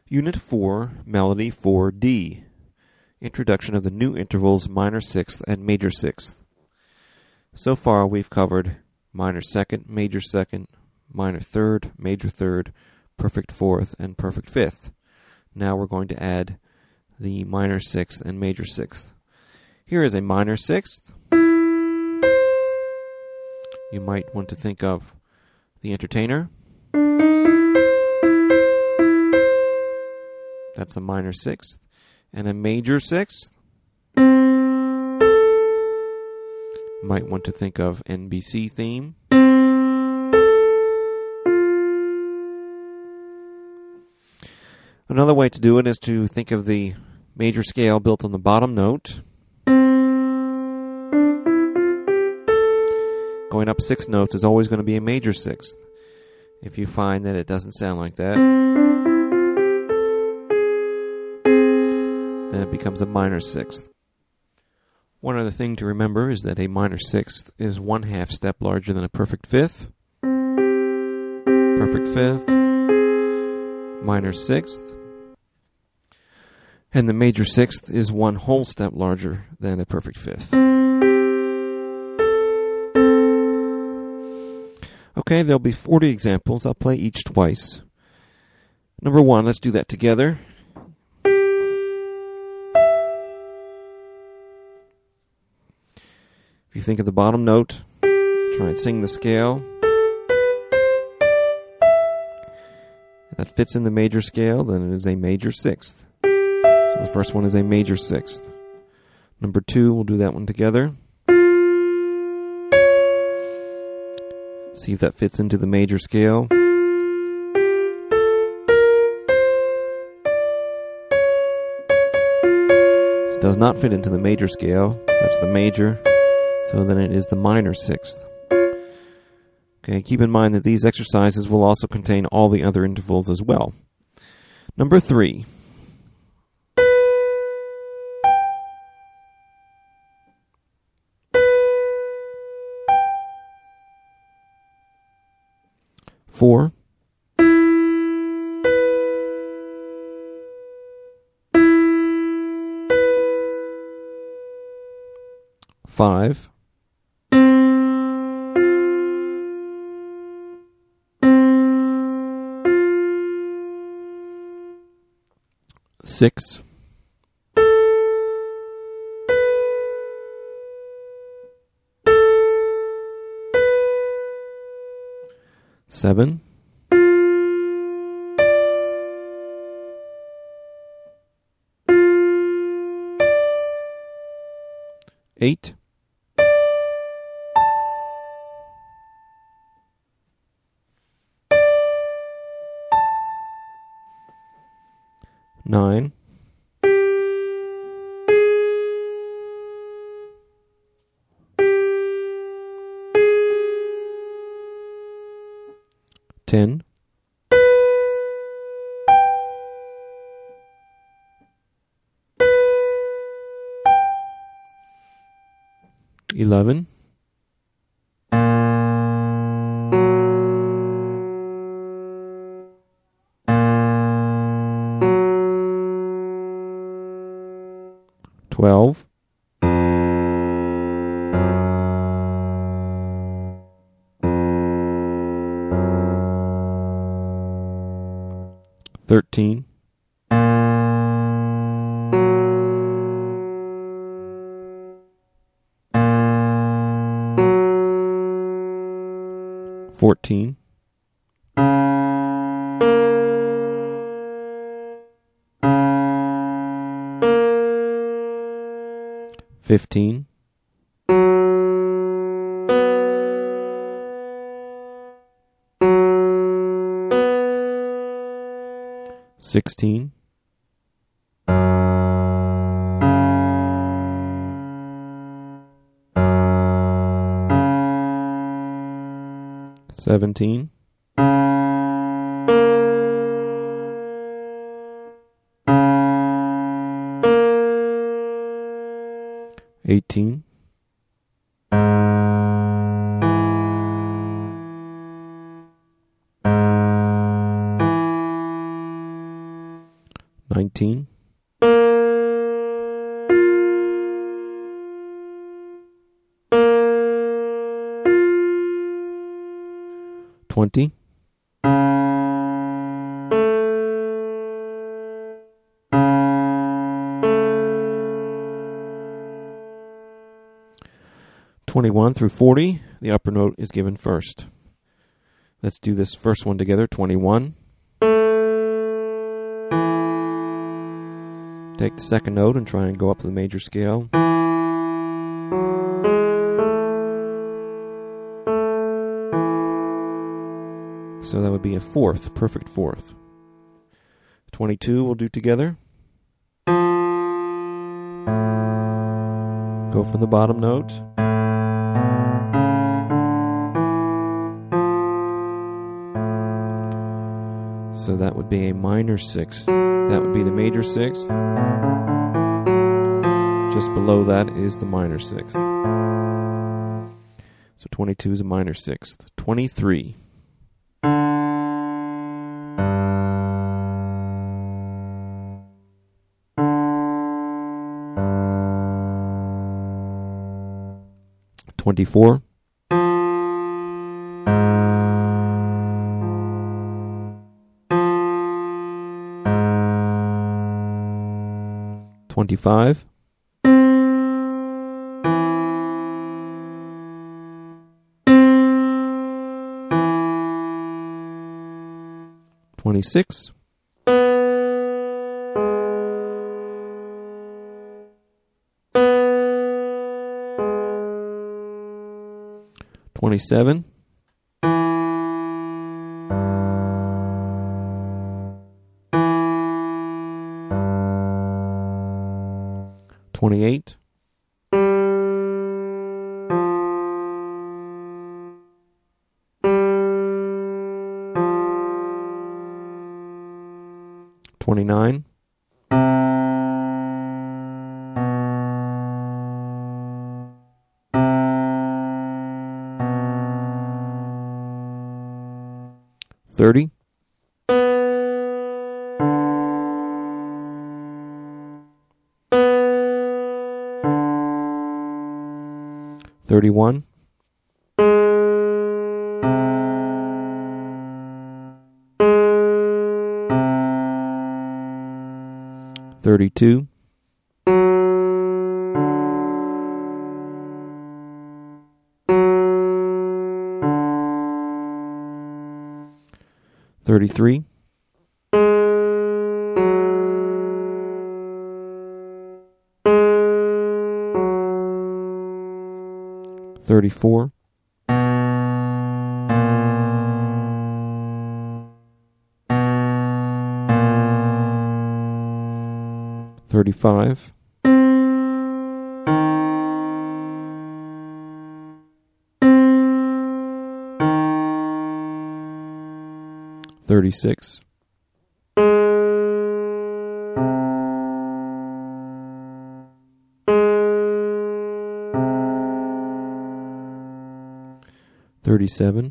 Unit 4, Melody 4D. Introduction of the new intervals minor sixth and major sixth. So far we've covered minor second, minor third, major third, perfect fourth, and perfect fifth. Now we're going to add the minor sixth and major sixth. Here is a minor sixth. You might want to think of The Entertainer. That's a minor sixth. And a major sixth. Might want to think of NBC theme. Another way to do it is to think of the major scale built on the bottom note. Going up 6 notes is always going to be a major sixth. If you find that it doesn't sound like that, then it becomes a minor sixth. One other thing to remember is that a minor sixth is 1/2 step larger than a perfect fifth. Perfect fifth, minor sixth, and the major sixth is 1 whole step larger than a perfect fifth. Okay, there'll be 40 examples. I'll play each twice. Number 1, let's do that together. If you think of the bottom note, try and sing the scale. If that fits in the major scale, then it is a major sixth. So the first one is a major sixth. Number 2, we'll do that one together. See if that fits into the major scale. This does not fit into the major scale. That's the major. So then it is the minor sixth. Okay, keep in mind that these exercises will also contain all the other intervals as well. Number 3. Four. Five. Six. Seven. Eight. Nine. 10. 11. 12. 13. 14. 15. 16. 17. 18. 19. 19, 20, 21 through 40, the upper note is given first. Let's do this first one together. 21. Take the second note and try and go up the major scale. So that would be a fourth, perfect fourth. 22 we'll do together. Go for the bottom note. So that would be a minor sixth. That would be the major sixth. Just below that is the minor sixth. So 22 is a minor sixth. 23. $24. 25. 26. 27. 28. 29. 30. 31. 32. 33. 34. 35. 36. 37.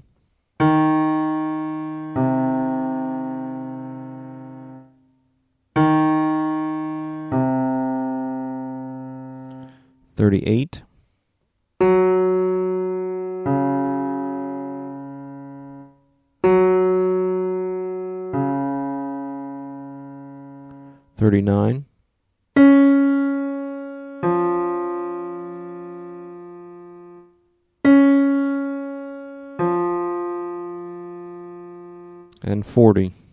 38. 39. 40.